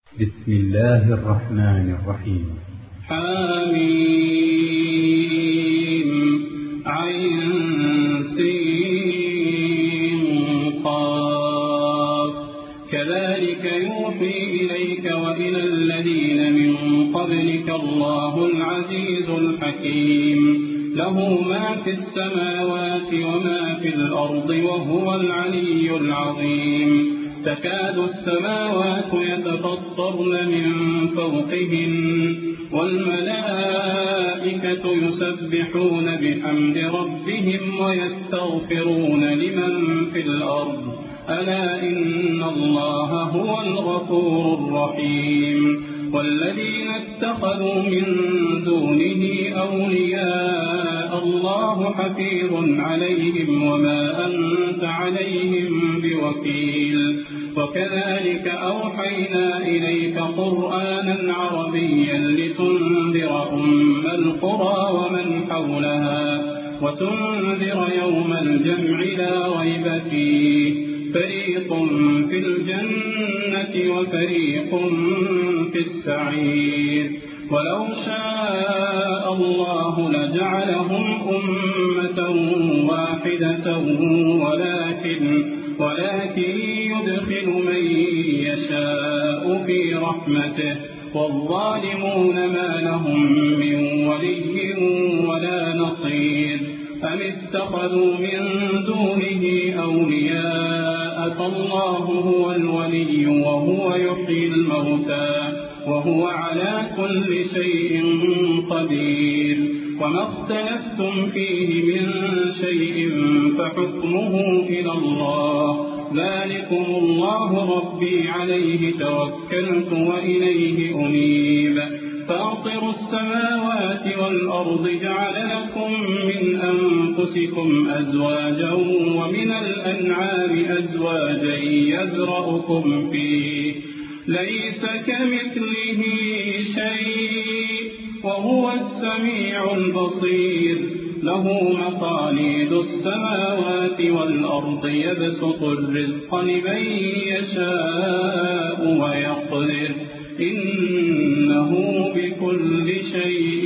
بسم الله الرحمن الرحيم. حميم عين سين قاف كذلك يوحي إليك وإلى الذين من قبلك الله العزيز الحكيم له ما في السماوات وما في الأرض وهو العلي العظيم تكاد السماوات يتفطرن من فوقهن والملائكة يسبحون بحمد ربهم ويستغفرون لمن في الأرض ألا إن الله هو الغفور الرحيم والذين اتخذوا من دونه أولياء الله حفيظ عليهم وما أنت عليهم بوكيل وكذلك أوحينا إليك قرآنا عربيا لتنذر أم القرى ومن حولها وتنذر يوم الجمع لا ريب فيه فريق في الجنة وفريق في السعير ولو شاء الله لجعلهم أمة واحدة ولكن يدخل من يشاء في رحمته والظالمون ما لهم من ولي ولا نصير أم اتخذوا من دونه أولياء فالله هو الولي وهو يحيي الموتى وهو على كل شيء قدير وما اختلفتم فيه من شيء فحكمه إلى الله ذلكم الله ربي عليه توكلت وإليه أنيب فاطر السماوات والأرض جعل لكم من أنفسكم أزواجا ومن الأنعام أزواجا يزرعكم فيه ليس كمثله شيء وهو السميع البصير له مقاليد السماوات والأرض يبسط الرزق لمن يشاء ويقدر إنه بكل شيء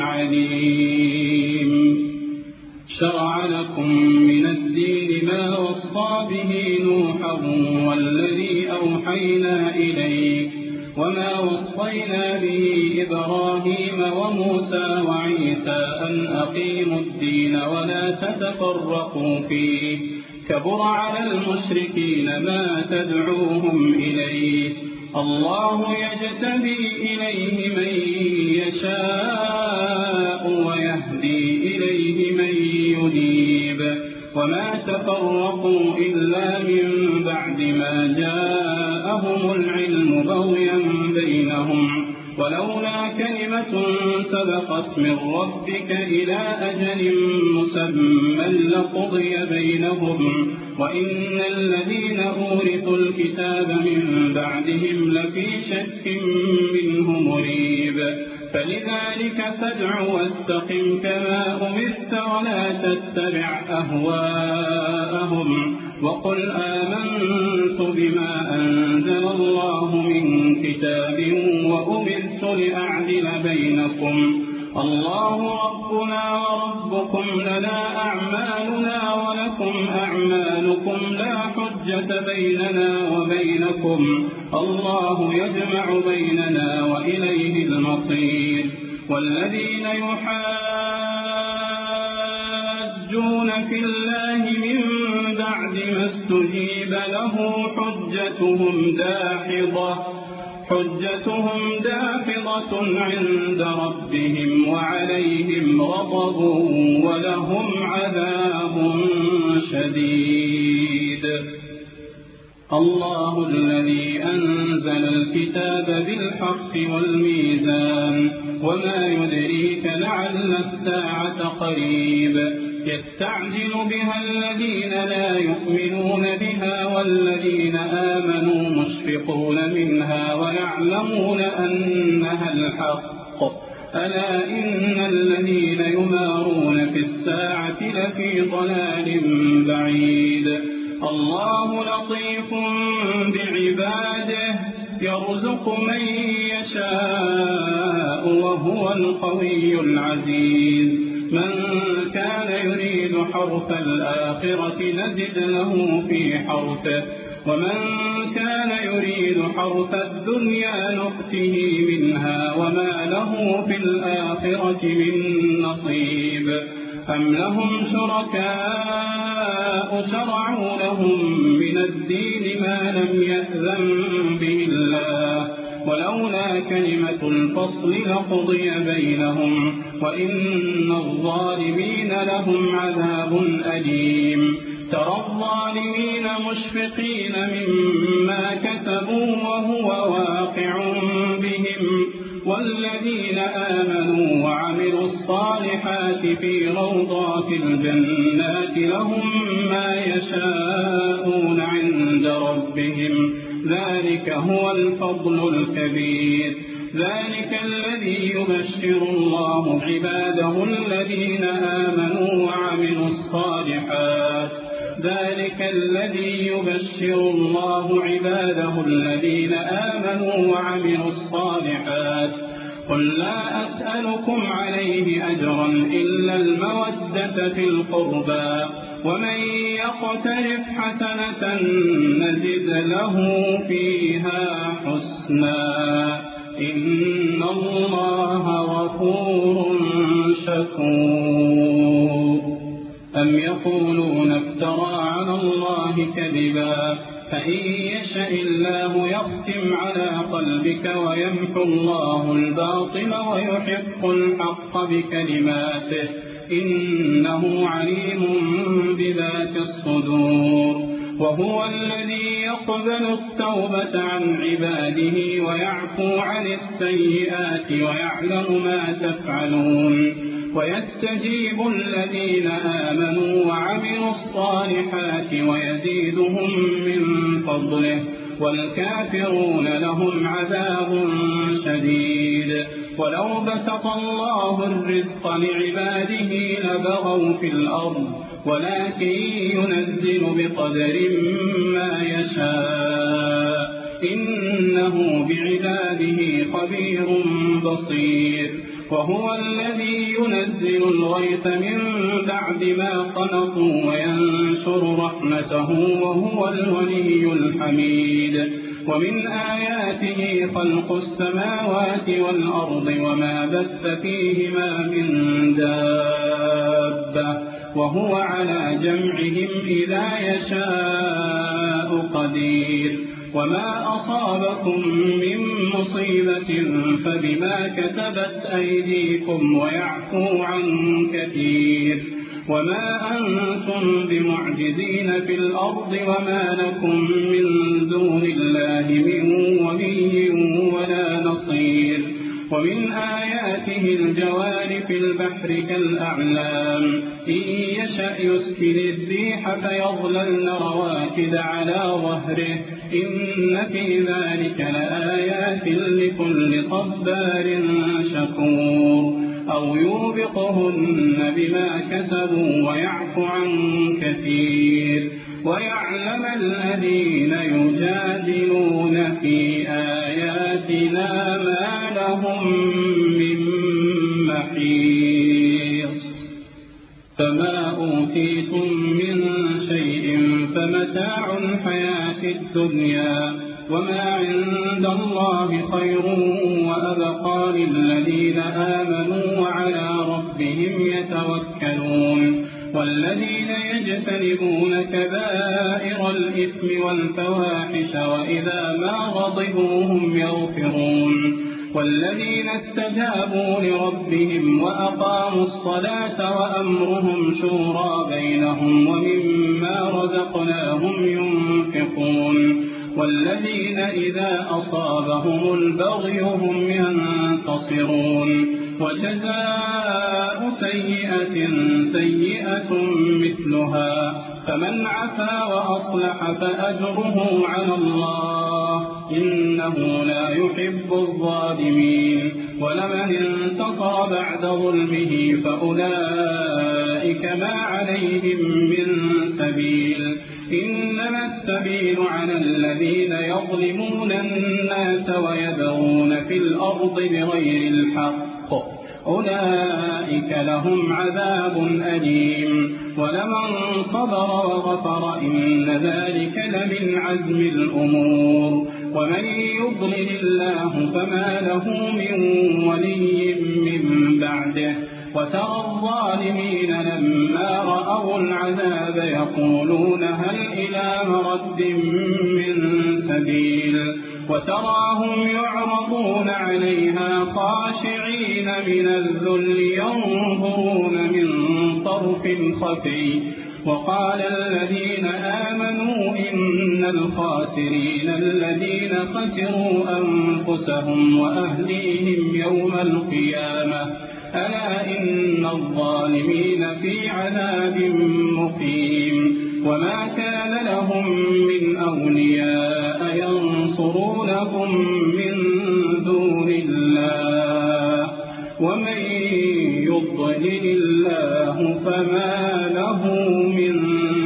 عليم شرع لكم من الدين ما وصى به نوحا والذي أوحينا إليك وما وصينا به إبراهيم وموسى وعيسى أن أقيموا الدين ولا تتفرقوا فيه كبر على المشركين ما تدعوهم إليه الله يجتبي إليه من يشاء ويهدي إليه من ينيب وما تفرقوا إلا من بعد ما جاءهم العلم بغيا بينهم ولولا كلمة سبقت من ربك إلى أجل مسمى لقضي بينهم وإن الذين أورثوا الكتاب من بعدهم لفي شك منه مريب فلذلك فادع واستقم كما أمرت ولا تتبع أهواءهم وقل آمنت بما أنزل الله من كتاب وأمرت لأعدل بينكم الله ربنا وربكم لنا أعمالنا ولكم أعمالكم لا حجة بيننا وبينكم الله يجمع بيننا وإليه المصير والذين يحاجون في الله من بعد ما استجيب له حجتهم داحضة عند ربهم وعليهم غضب ولهم عذاب شديد الله الذي أنزل الكتاب بالحق والميزان وما يدريك لعل الساعة قريب يستعجل بها الذين لا يؤمنون بها والذين آمنوا مشفقون منها ويعلمون أنها الحق ألا إن الذين يمارون في الساعة لفي ضلال بعيد الله لطيف بعباده يرزق من يشاء وهو القوي العزيز من كان يريد حرث الآخرة نزد له في حرثه ومن كان يريد حرث الدنيا نؤته منها وما له في الآخرة من نصيب أم لهم شركاء شرعوا لهم من الدين ما لم يأذن به الله ولولا كلمة الفصل لقضي بينهم وإن الظالمين لهم عذاب أليم ترى الظالمين مشفقين مما كسبوا وهو واقع بهم والذين آمنوا وعملوا الصالحات في روضات الجنات لهم ما يشاءون عند ربهم ذلك هو الفضل الكبير ذلك الذي يبشر الله عباده الذين آمنوا وعملوا الصالحات ذلك الذي يبشر الله عباده الذين آمنوا وعملوا الصالحات قل لا أسألكم عليه أجرا إلا المودة في القربى ومن يقترف حسنة نزد له فيها حسنا إن الله غفور شكور أم يقولون افترى على الله كذبا فإن يشاء الله يختم على قلبك ويمحو الله الباطل ويحق الحق بكلماته إنه عليم بذات الصدور وهو الذي يقبل التوبة عن عباده ويعفو عن السيئات ويعلم ما تفعلون ويستجيب الذين آمنوا وعملوا الصالحات ويزيدهم من فضله والكافرون لهم عذاب شديد ولو بسط الله الرزق لعباده لبغوا في الأرض ولكن ينزل بقدر ما يشاء إنه بعباده خبير بصير وهو الذي ينزل الغيث من بعد ما قنطوا وينشر رحمته وهو الولي الحميد ومن آياته خلق السماوات والأرض وما بث فيهما من دابة وهو على جمعهم إذا يشاء قدير وما أصابكم من مصيبة فبما كسبت أيديكم ويعفو عن كثير وما أنتم بمعجزين في الأرض وما لكم من دون الله من ولي ولا نصير ومن آياته الجوار في البحر كالأعلام إن يشأ يسكن الريح فيظللن رواكد على ظهره إن في ذلك لآيات لكل صبار شكور أو يوبقهن بما كسبوا ويعفو عن كثير ويعلم الذين يجادلون في آياتنا ما لهم من محيص فما أوتيتم من شيء فمتاع الحياة الدنيا وما عند الله خير وأبقى للذين آمنوا وعلى ربهم يتوكلون والذين يجتنبون كبائر الإثم والفواحش وإذا ما غضبوا هم يغفرون والذين استجابوا لربهم وأقاموا الصلاة وأمرهم شورى بينهم ومما رزقناهم ينفقون والذين إذا أصابهم البغي هم ينتصرون وجزاء سيئة سيئة مثلها فمن عفا وأصلح فأجره على الله إنه لا يحب الظالمين ولمن انتصر بعد ظلمه فأولئك ما عليهم من سبيل إنما السبيل على الذين يظلمون الناس ويبغون في الأرض بغير الحق أولئك لهم عذاب أليم ولمن صبر وغفر إن ذلك لمن عزم الأمور ومن يضلل الله فما له من ولي من بعده وترى الظالمين لما رأوا العذاب يقولون هل إلى مرد من سبيل وتراهم يعرضون عليها خاشعين من الذل ينظرون من طرف خفي وقال الذين آمنوا إن الخاسرين الذين خسروا أنفسهم وأهليهم يوم القيامة ألا إن الظالمين في عذاب مقيم وما كان لهم من أولياء ينصرونهم من دون الله ومن يضلل الله فما له من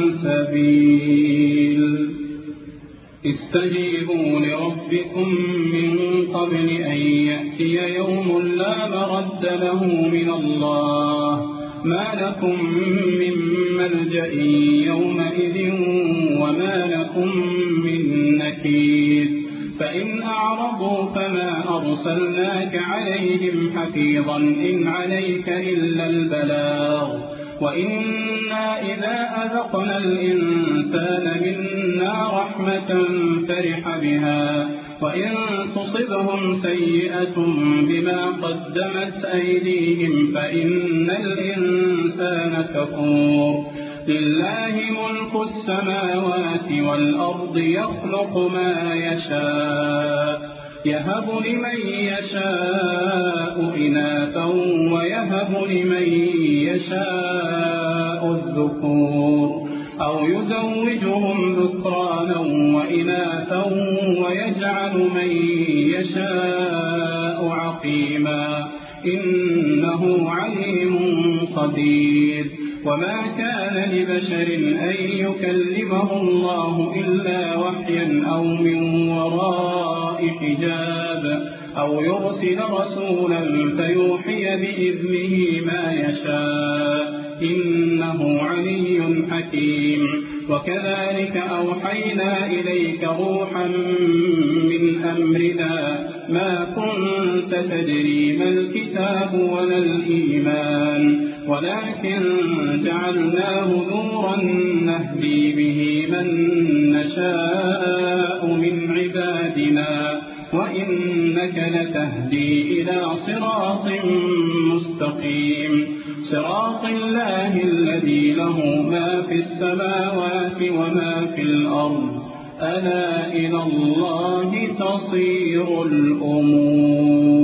سبيل استجيبوا لربكم من قبل أن يأتي يوم لا مرد له من الله ما لكم من ملجأ يومئذ وما لكم من نكير فإن أعرضوا فما أرسلناك عليهم حفيظا إن عليك إلا البلاغ وإنا إذا أذقنا الإنسان منا رحمة فرح بها وإن تصبهم سيئة بما قدمت أيديهم فإن الإنسان كفور لله ملك السماوات والأرض يخلق ما يشاء يهب لمن يشاء إناثا ويهب لمن يشاء الذكور أو يزوجهم ذكرانا وإناثا ويجعل من يشاء عقيما إنه عليم قدير وما كان لبشر أن يكلمه الله إلا وحيا أو من وراء حجاب أو يرسل رسولا فيوحي بإذنه ما يشاء إنه علي حكيم وكذلك أوحينا إليك روحا من أمرنا ما كنت تدري ما الكتاب ولا الإيمان ولكن جعلناه نورا نهدي به من نشاء من عبادنا وإنك لتهدي إلى صراط مستقيم صراط الله الذي له ما في السماوات وما في الأرض ألا إلى الله تصير الأمور